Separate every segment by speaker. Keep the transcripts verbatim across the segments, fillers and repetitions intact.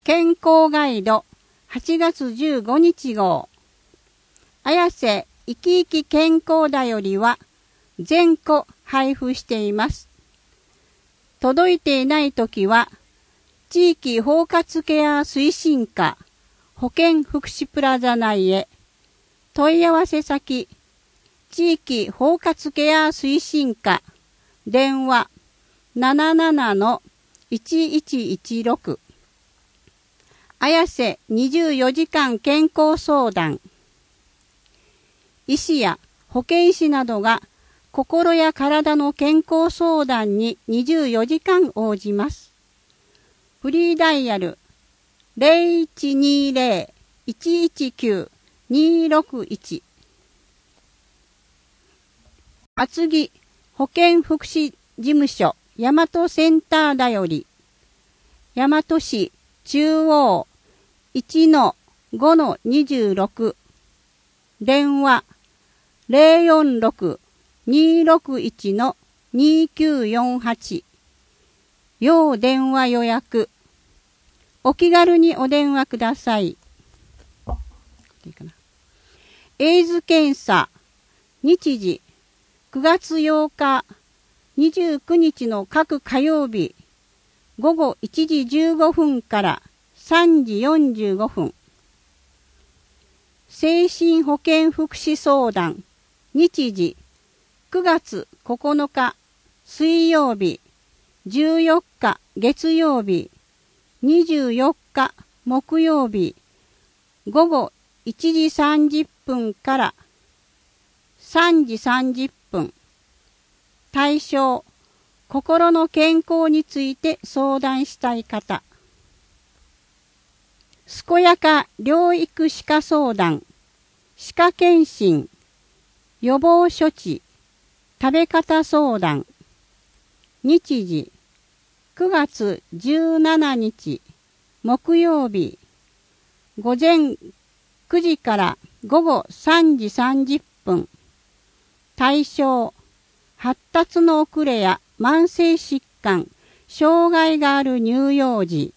Speaker 1: 健康ガイドはちがつじゅうごにち号。綾瀬生き生き健康だよりは全個配布しています。届いていないときは、地域包括ケア推進課保健福祉プラザ内へ、問い合わせ先、地域包括ケア推進課、電話 ななななのいちいちいちろく、綾瀬にじゅうよじかん健康相談。医師や保健師などが心や体の健康相談ににじゅうよじかん応じます。フリーダイヤル ゼロいちにゼロ いちいちきゅう にろくいち。厚木保健福祉事務所大和センターだより、大和市中央 いちのごのにじゅうろく、電話 ゼロよんろく にろくいちのにきゅうよんはち、要電話予約。お気軽にお電話ください。いいかな。エイズ検査、日時くがつようか、にじゅうくにちの各火曜日、午後いちじじゅうごふんからさんじよんじゅうごふん。精神保健福祉相談、日時くがつここのか水曜日、じゅうよっか月曜日、にじゅうよっか木曜日、午後いちじさんじゅっぷんからさんじさんじゅっぷん。対象、心の健康について相談したい方。健やか療育歯科相談、歯科検診、予防処置、食べ方相談。日時、くがつじゅうしちにち、木曜日、午前くじから午後さんじさんじゅっぷん。対象、発達の遅れや慢性疾患、障害がある乳幼児。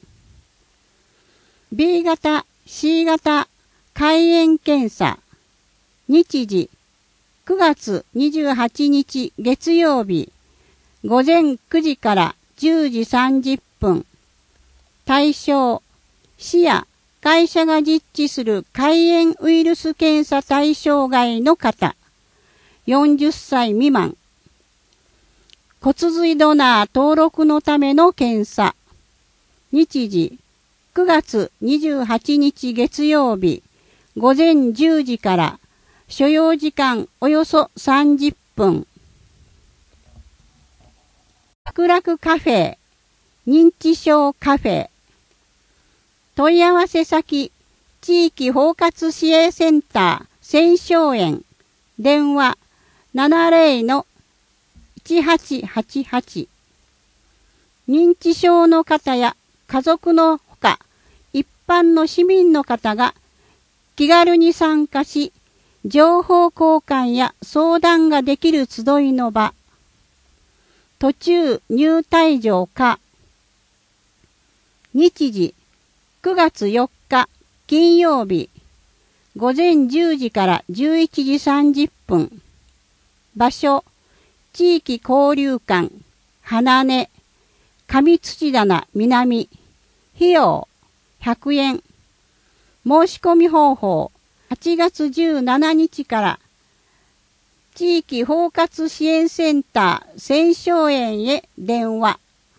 Speaker 1: ビー 型、シー 型、肝炎検査。日時、くがつにじゅうはちにち月曜日、午前くじからじゅうじさんじゅっぷん。対象、市や会社が実地する肝炎ウイルス検査対象外の方。よんじゅっさい未満。骨髄ドナー登録のための検査。日時、くがつにじゅうはちにち月曜日、午前じゅうじから所要時間およそさんじゅっぷん。楽々カフェ、認知症カフェ。問い合わせ先、地域包括支援センター、千松園。電話ななゼロのいちはちはちはち。認知症の方や家族のほか、一般の市民の方が気軽に参加し、情報交換や相談ができる集いの場。途中入退場か。日時、くがつよっか金曜日、午前じゅうじからじゅういちじさんじゅっぷん。場所、地域交流館、花根、上土棚南。費用、ひゃくえん。申し込み方法、はちがつじゅうしちにちから、地域包括支援センター、千松園へ電話。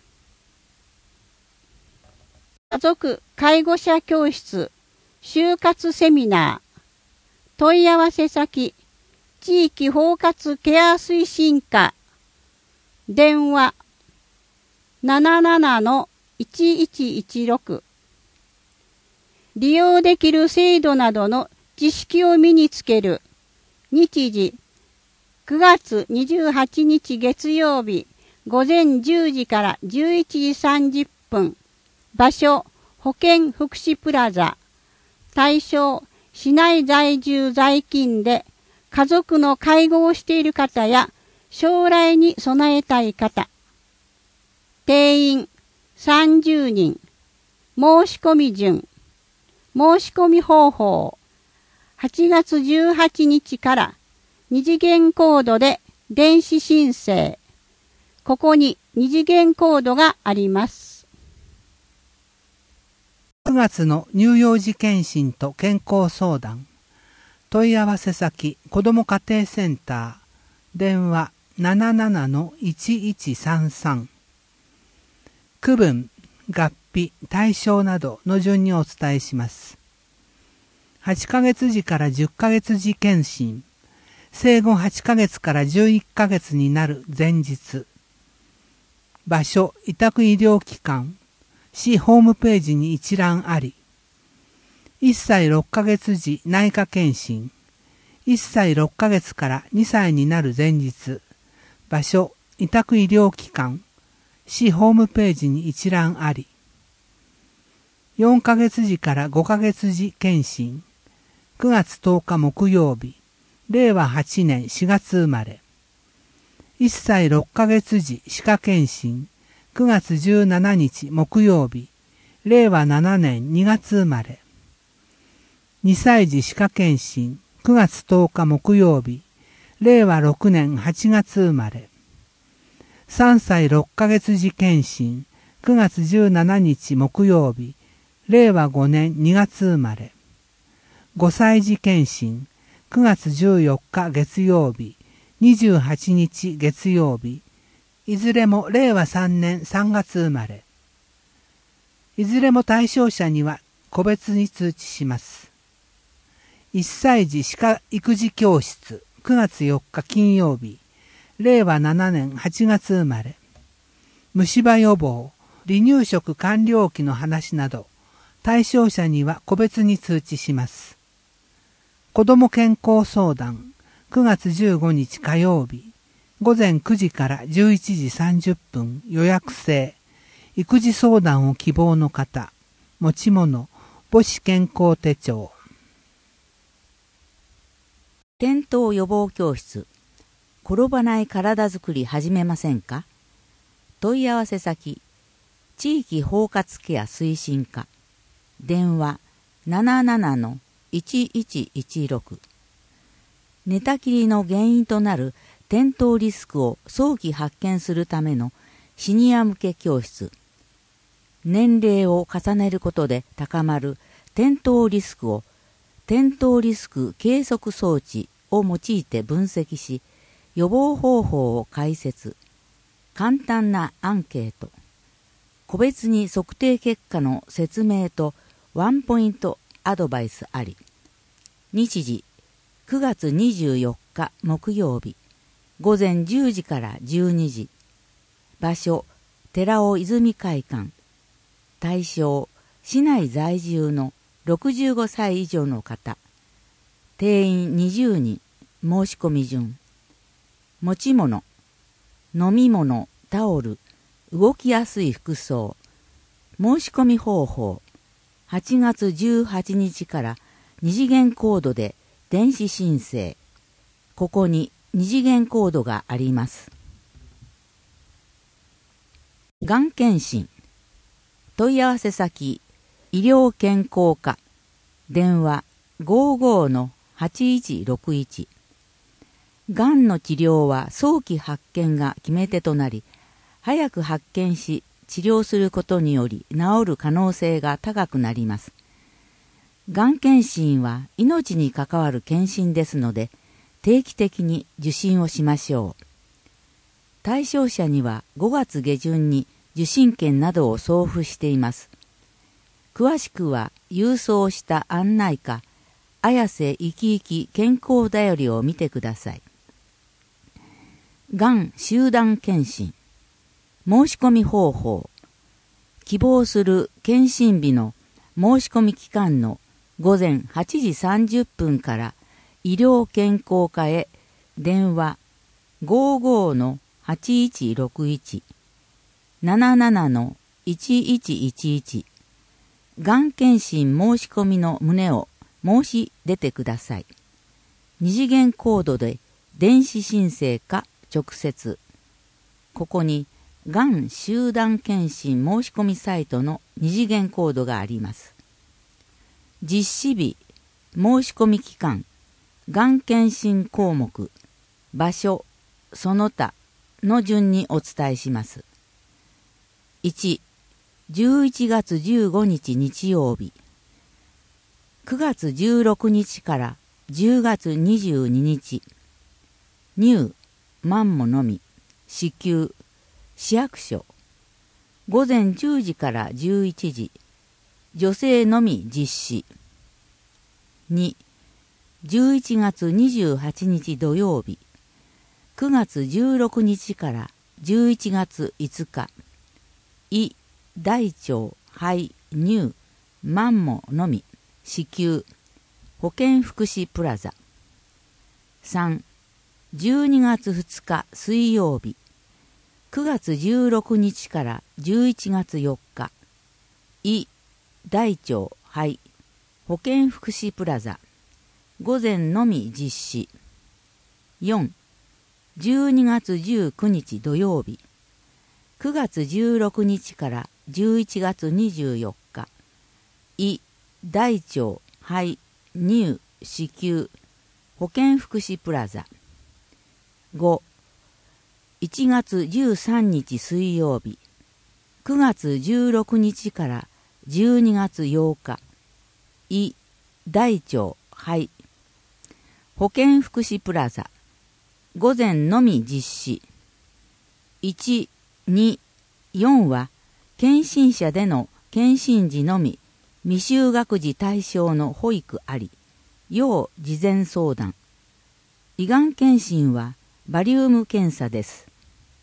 Speaker 1: 家族介護者教室、就活セミナー。問い合わせ先、地域包括ケア推進課。電話ななななのいちいちいちろく。利用できる制度などの知識を身につける。日時、くがつにじゅうはちにち月曜日、午前じゅうじからじゅういちじさんじゅっぷん。場所、保健福祉プラザ。対象、市内在住在勤で家族の介護をしている方や将来に備えたい方。定員さんじゅうにん。 申し込み順、申し込み方法、はちがつじゅうはちにちから二次元コードで電子申請。ここに二次元コードがあります。
Speaker 2: くがつの乳幼児健診と健康相談。問い合わせ先、子ども家庭センター。電話 ななななのいちいちさんさん。区分、学費、対象などの順にお伝えします。はちかげつじからじゅっかげつじ検診。生後はちかげつからじゅういっかげつになる前日。場所、委託医療機関。市ホームページに一覧あり。いっさいろっかげつ時内科検診。いっさいろっかげつからにさいになる前日。場所、委託医療機関。市ホームページに一覧あり。よんかげつ時からごかげつ時検診。くがつとおか木曜日。れいわはちねんしがつ生まれ。いっさいろっかげつ時歯科検診。くがつじゅうしちにち木曜日。れいわななねんにがつ生まれ。にさい児歯科検診。くがつとおか木曜日。れいわろくねんはちがつ生まれ。さんさいろっかげつ時検診。くがつじゅうしちにち木曜日。れいわごねんにがつ生まれ。ごさい児検診。くがつじゅうよっか月曜日。にじゅうはちにち月曜日。いずれもれいわさんねんさんがつ生まれ。いずれも対象者には個別に通知します。いっさい児歯科育児教室。くがつよっか金曜日。れいわななねんはちがつ生まれ。虫歯予防、離乳食完了期の話など、対象者には個別に通知します。子ども健康相談。くがつじゅうごにち火曜日。ごぜんくじからじゅういちじさんじゅっぷん予約制。育児相談を希望の方。持ち物、母子健康手帳。
Speaker 3: 転倒予防教室。転ばない体づくり始めませんか？問い合わせ先、地域包括ケア推進課。電話 ななななのいちいちいちろく。寝たきりの原因となる転倒リスクを早期発見するためのシニア向け教室。年齢を重ねることで高まる転倒リスクを転倒リスク計測装置を用いて分析し、予防方法を解説。簡単なアンケート。個別に測定結果の説明とワンポイントアドバイスあり。日時、くがつにじゅうよっか木曜日。ごぜんじゅうじからじゅうにじ。場所、寺尾泉会館。対象、市内在住のろくじゅうごさい以上の方。定員にじゅうにん。申し込み順。持ち物、飲み物、タオル、動きやすい服装。申し込み方法。はちがつじゅうはちにちから二次元コードで電子申請。ここに二次元コードがあります。がん検診。問い合わせ先、医療健康課。電話 ごじゅうごのはちいちろくいち。がんの治療は早期発見が決め手となり、早く発見し治療することにより治る可能性が高くなります。がん検診は命に関わる検診ですので、定期的に受診をしましょう。対象者にはごがつげじゅんに受診券などを送付しています。詳しくは郵送した案内か、綾瀬いきいき健康だよりを見てください。がん集団検診。申し込み方法。希望する検診日の申し込み期間のごぜんはちじさんじゅっぷんから医療健康課へ電話 ごじゅうごのはちいちろくいち ななななのいちいちいちいち。がん検診申し込みの旨を申し出てください。二次元コードで電子申請か直接。ここにがん集団検診申し込みサイトの二次元コードがあります。実施日、申し込み期間、がん検診項目、場所、その他の順にお伝えします。いち、じゅういちがつじゅうごにち日曜日、くがつじゅうろくにちからじゅうがつにじゅうににち、乳、マンモのみ、子宮、市役所、ごぜんじゅうじからじゅういちじ、女性のみ実施。に、じゅういちがつにじゅうはちにち土曜日、くがつじゅうろくにちからじゅういちがついつか、胃、大腸、肺、乳、マンモのみ、子宮、保健福祉プラザ。さん、じゅうにがつふつか水曜日、くがつじゅうろくにちからじゅういちがつよっか、胃、大腸、肺、保健福祉プラザ、午前のみ実施。よん、じゅうにがつじゅうくにち土曜日、くがつじゅうろくにちからじゅういちがつにじゅうよっか、胃、大腸、肺、乳、子宮、保健福祉プラザ。ご、いちがつじゅうさんにち水曜日、くがつじゅうろくにちからじゅうにがつようか、胃、大腸、肺、保健福祉プラザ、午前のみ実施。いち、に、よんは、検診者での検診時のみ、未就学児対象の保育あり、要事前相談。胃がん検診はバリウム検査です。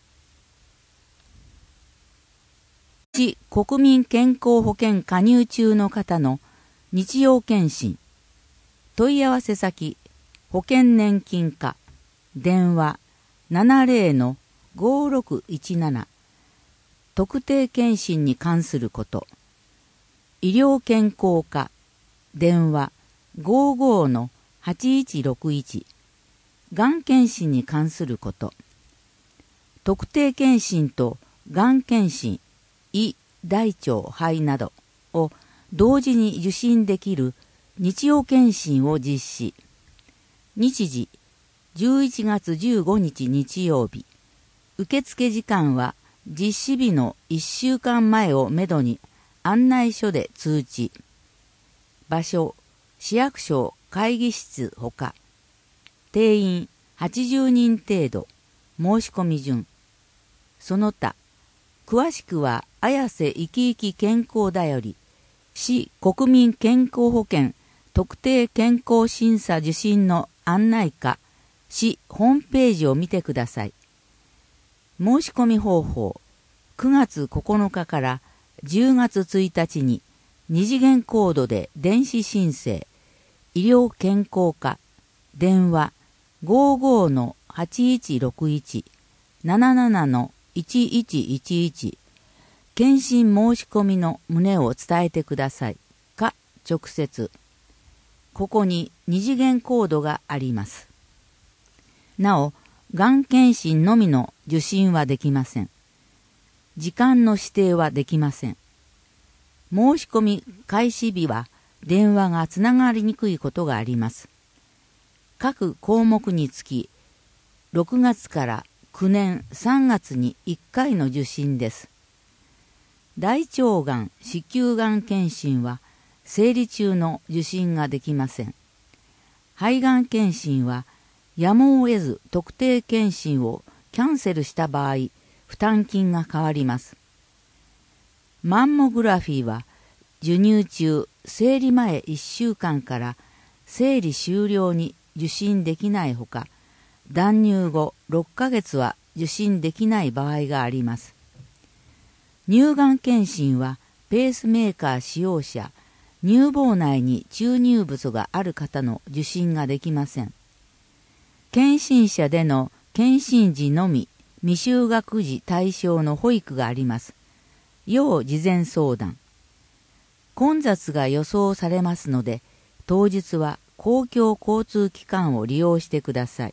Speaker 3: いち、国民健康保険加入中の方の日曜検診。問い合わせ先、保険年金課、電話 ななじゅうのごろくいちなな、特定健診に関すること。医療健康課、電話ごじゅうごのはちいちろくいち、がん検診に関すること。特定健診とがん検診、胃、大腸、肺などを同時に受診できる日曜検診を実施。日時、じゅういちがつじゅうごにち日曜日。受付時間は実施日のいっしゅうかんまえをめどに案内書で通知。場所、市役所会議室ほか。定員はちじゅうにん程度。申し込み順。その他、詳しくは綾瀬いきいき健康だより、市国民健康保険特定健康審査受診の案内か、市ホームページを見てください。申し込み方法、くがつここのかからじゅうがつついたちに二次元コードで電子申請、医療健康課、電話ごじゅうごのはちいちろくいち、ななななのいちいちいちいち、検診申し込みの旨を伝えてくださいか直接。ここに二次元コードがあります。なお、がん検診のみの受診はできません。時間の指定はできません。申し込み開始日は電話がつながりにくいことがあります。各項目につき、ろくがつからくねんさんがつにいっかいの受診です。大腸がん、子宮がん検診は生理中の受診ができません。肺がん検診はやむを得ず特定検診をキャンセルした場合、負担金が変わります。マンモグラフィーは授乳中、生理前いっしゅうかんから生理終了に受診できないほか、断乳後ろっかげつは受診できない場合があります。乳がん検診はペースメーカー使用者、乳房内に注入物がある方の受診ができません。検診者での検診時のみ未就学児対象の保育があります。要事前相談。混雑が予想されますので、当日は公共交通機関を利用してください。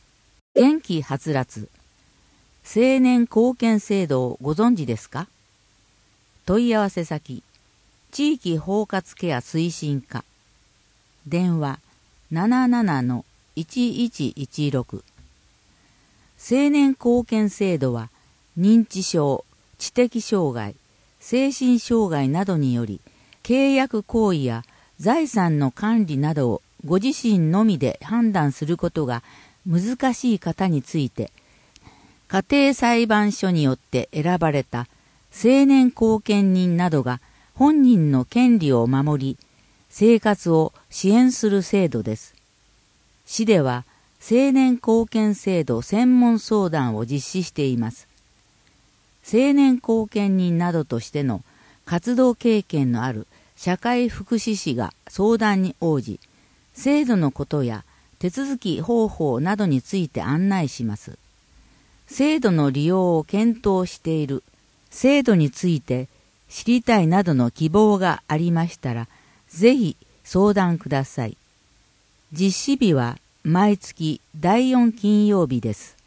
Speaker 3: 元気はつらつ。青年貢献制度をご存知ですか？ 問い合わせ先、地域包括ケア推進課。電話 ななななのいちいちいちろく。青年貢献制度は、認知症、知的障害、精神障害などにより、契約行為や財産の管理などをご自身のみで判断することが難しい方について、家庭裁判所によって選ばれた青年後見人などが本人の権利を守り、生活を支援する制度です。市では青年後見制度専門相談を実施しています。青年後見人などとしての活動経験のある社会福祉士が相談に応じ、制度のことや手続き方法などについて案内します。制度の利用を検討している、制度について知りたいなどの希望がありましたら、ぜひ相談ください。実施日は毎月だいよん金曜日です。